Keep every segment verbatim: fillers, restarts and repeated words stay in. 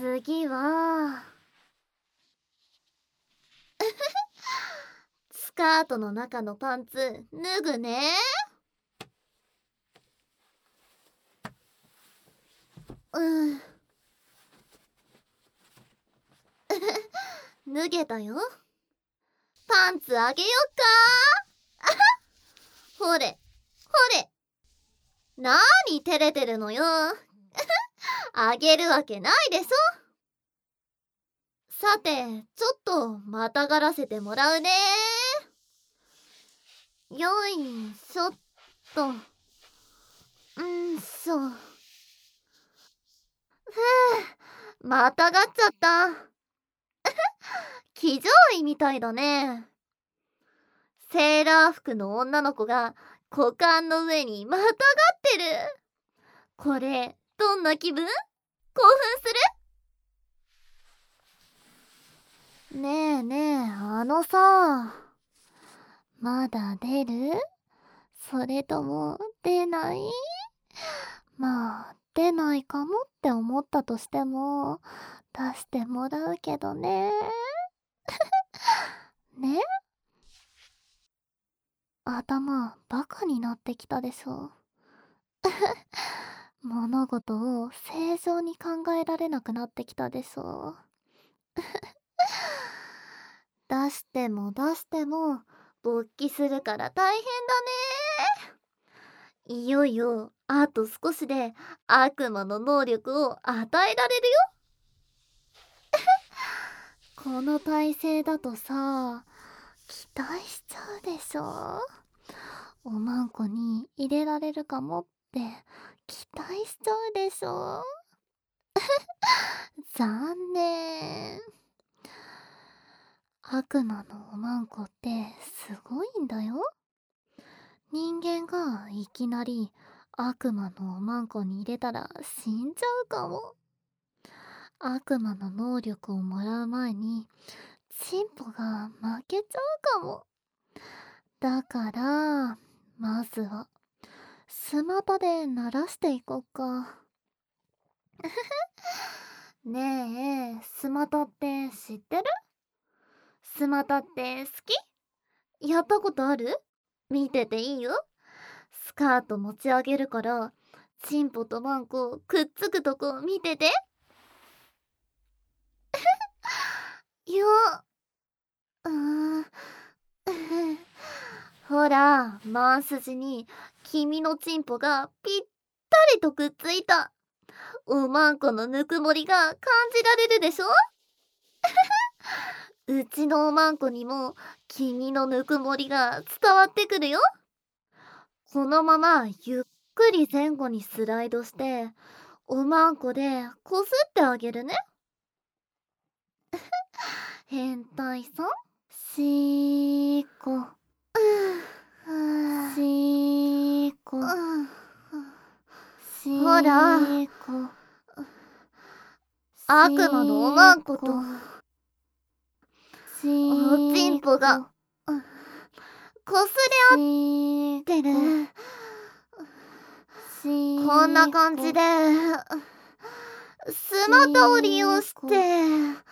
次はスカートの中のパンツ脱ぐね。うん脱げたよ。パンツあげよっかほれほれ、なーに照れてるのよあげるわけないでしょ。さて、ちょっとまたがらせてもらうね。よいしょっと。んしょ。ふう、またがっちゃった騎乗位みたいだね。セーラー服の女の子が股間の上にまたがってる。これどんな気分？興奮する？ねえねえ、あのさ、まだ出る？それとも出ない？まあ出ないかもって思ったとしても出してもらうけどねね？頭バカになってきたでしょ物事を正常に考えられなくなってきたでしょ出しても出しても勃起するから大変だね。いよいよあと少しで悪魔の能力を与えられるよこの体勢だとさ、期待しちゃうでしょ。おまんこに入れられるかもって期待しちゃうでしょ残念。悪魔のおまんこってすごいんだよ。人間がいきなり悪魔のおまんこに入れたら死んじゃうかも。悪魔の能力をもらう前にチンポが負けちゃうかも。だからまずはスマタで鳴らしていこっかねえ、スマタって知ってる？スマタって好き？やったことある？見てていいよ。スカート持ち上げるからチンポとマンコくっつくとこ見ててよっうーんほら、マンスジに君のチンポがぴったりとくっついた。おまんこのぬくもりが感じられるでしょうちのおまんこにも君のぬくもりが伝わってくるよ。このままゆっくり前後にスライドしておまんこでこすってあげるね。変態さんしーこしーこしーこほら悪魔のおまんことおちんぽがこすれ合ってる。こんな感じでスマタを利用して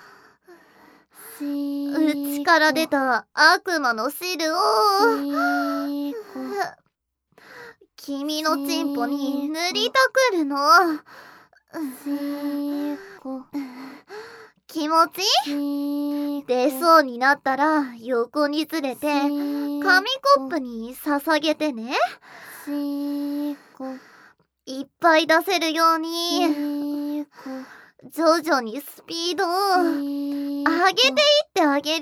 うちから出た悪魔の汁を君のチンポに塗りたくるの。気持ちいい？出そうになったら横にずれて紙コップに捧げてね。いっぱい出せるように徐々にスピードを上げていってあげる。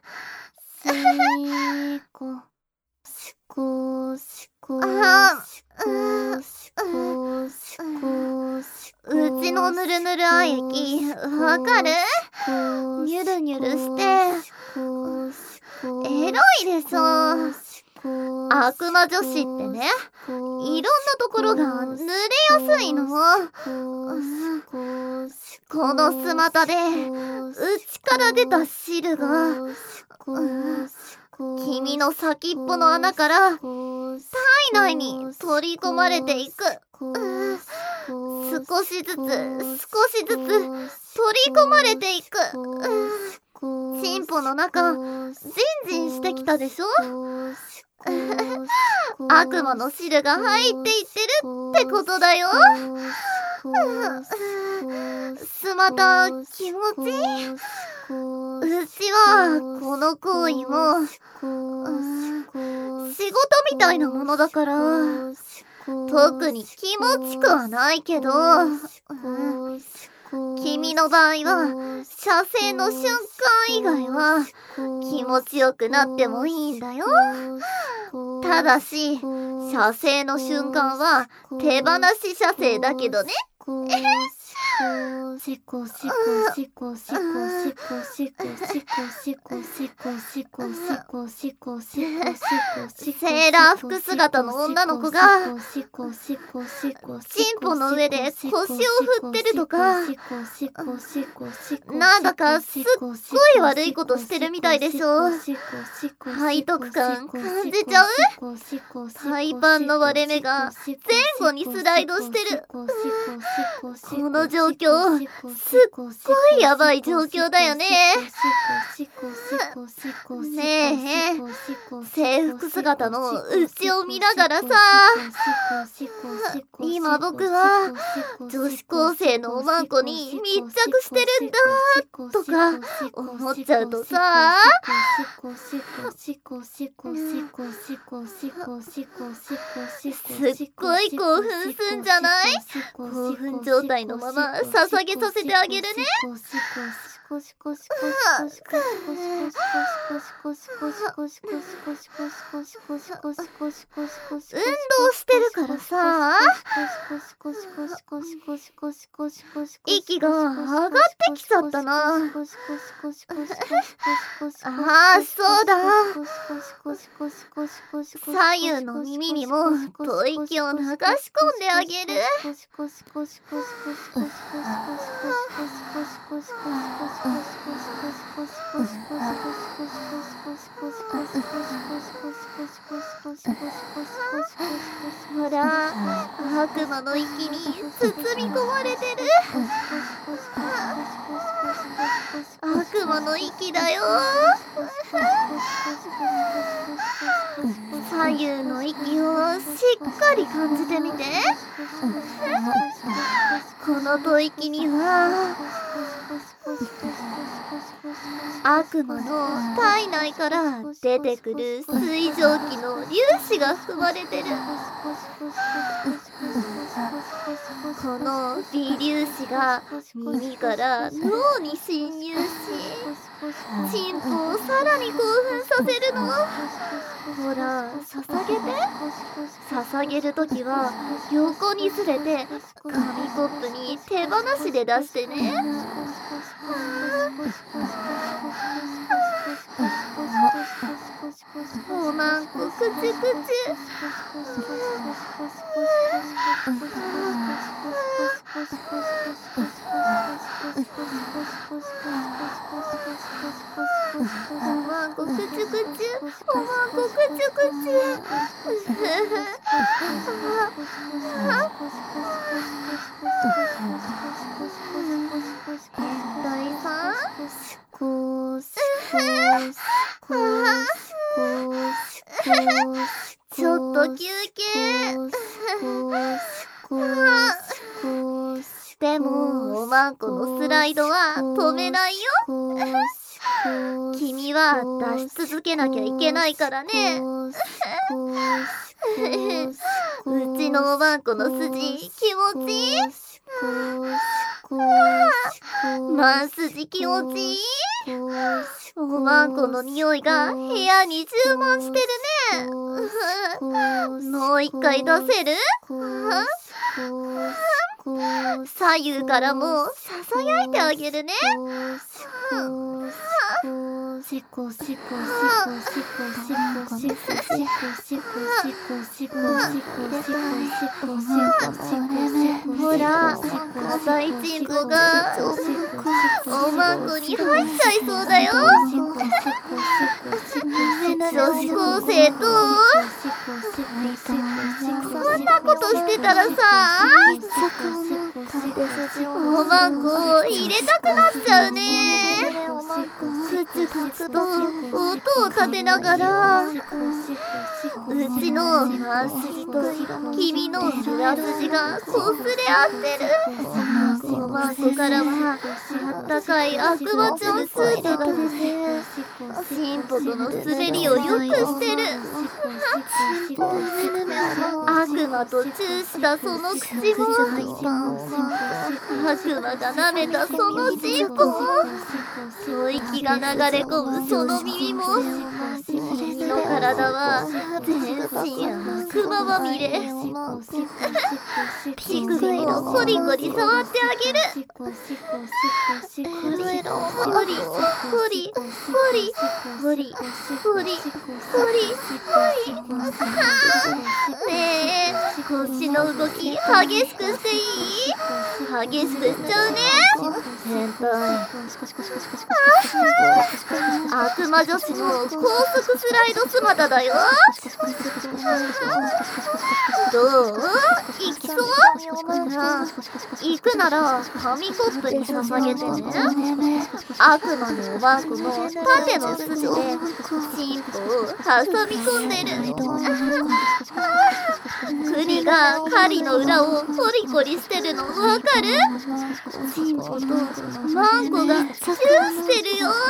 しこしこしこしこしこしこしこうちのぬるぬるあ液わかる？ニュルニュルしてエロいでしょ。悪魔女子ってね、いろんなところが濡れやすいの。このスマタでうちから出た汁が君の先っぽの穴から体内に取り込まれていく。す少しずつ少しずつ取り込まれていく。チンポの中ジンジンしてきたでしょ。悪魔の汁が入っていってるってことだよ。すまた気持ちいい。うちはこの行為も仕事みたいなものだから特に気持ちくはないけど、君の場合は射精の瞬間以外は気持ちよくなってもいいんだよ。ただし射精の瞬間は手放し射精だけどね。セーラー服姿の女の子がチンポの上で腰を振ってるとか、なんだかすっごい悪いことしてるみたいでしょ。背徳感感じちゃう？胎盤の割れ目が前後にスライドしてる。この状況すっごいやばい状況だよね。ねえ、制服姿のうちを見ながらさ、今僕は女子高生のおまんこに密着してるんだとか思っちゃうとさ、すっごい興奮すんじゃない？興奮状態のまま捧げさせてあげるね。運動してるからさ、息が上がってきちゃったな。ああ、そうだ。左右の耳にも吐息を流し込んであげる。ほら、悪魔の息に包み込まれてる。悪魔の息だよ。左右の息をしっかり感じてみて。この吐息には悪魔の体内から出てくる水蒸気の粒子が含まれてる。この微粒子が耳から脳に侵入し、チンポをさらに興奮させるの。ほら、捧げて。捧げるときは横にずれて紙コップに手放しで出してね。おまんこくちくち。おまんこくちくち。おまんこくちくち。大さん、ちょっと休憩。でもおまんこのスライドは止めないよ。君は出し続けなきゃいけないからね。うちのおまんこの筋気持ちいい？まん筋気持ちいい？おまんこの匂いが部屋に充満してるね。もう一回出せる？左右からもささやいてあげるね。シコシコシコシコシコシコシコシコシコシコシコほら、赤いチンコがおまんこに入っちゃいそうだよ。女子高生とこんなことしてたらさ、 おまんこ入れたくなっちゃうね。くつくつと音を立てながら、うちの半筋と君の裏筋がこすれ合ってる。おまんこからはあったかい悪魔ちゃんスープが出て、チンポとの滑りをよくしてる。悪魔とチューしたその口も、悪魔が舐めたそのチンポも、吐息が流れ込むその耳も、君の体は全身悪魔まみれ。乳首もコリコリ触ってあげる。コリコリコリコリコリコリコリコリ。ねえ、腰の動き激しくしていい？激しくしちゃうね。変態。悪魔女子の高速スライド姿だよ。どう？行きそう？行くなら紙コップに捧げてね。悪魔のおまんこの縦の筋でチンポを挟み込んでる。栗が狩りの裏をコリコリしてるのわかる？チンポとマンコがチューしてるよ。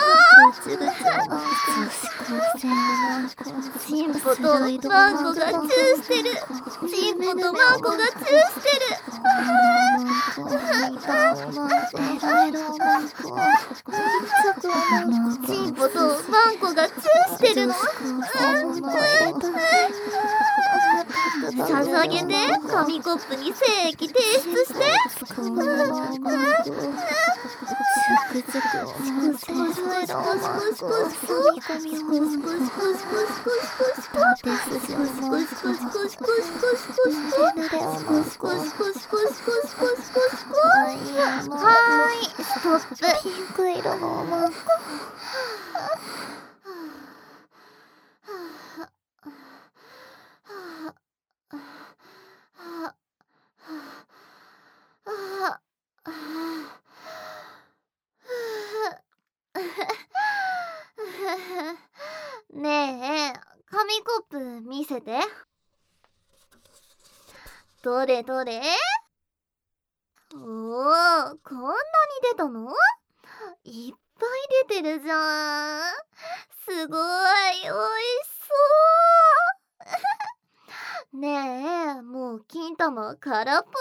チンポとマンコがチューしてる。チンポとマンコがチューしてる。チンポとマンコがチューしてるの。捧げて紙コップに精液提出して。はーい、ストップ。ピンク色のおまんこ。ねえ、紙コップ見せて。どれどれ？おー、こんなに出たの？いっぱい出てるじゃん。すごい、おいしそう。ねえ、もう金玉空っぽで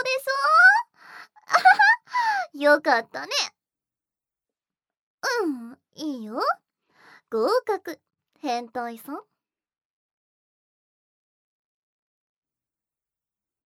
しょ？よかったね。うん、いいよ。合格、変態さん。